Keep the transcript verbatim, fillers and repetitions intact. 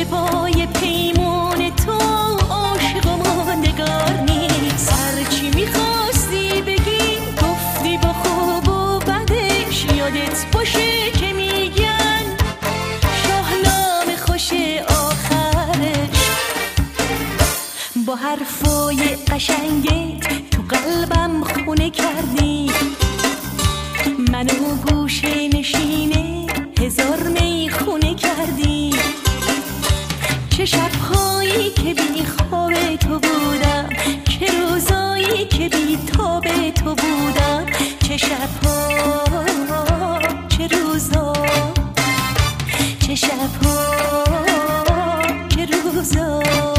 به پای پیمان تو عاشق و ماندگار نیست. هرچی میخواستی بگی گفتی با خوب و بدش، یادت باشه که میگن شاهنامه خوش آخرش. با حرفای قشنگت تو قلبم خونه کردی، منو گوشه نشینه هزار می خونه کردی. چه شبهایی که بی خواب تو بودم، چه روزایی که بی تاب تو بودم. چه شبها چه روزا، چه شبها چه روزا.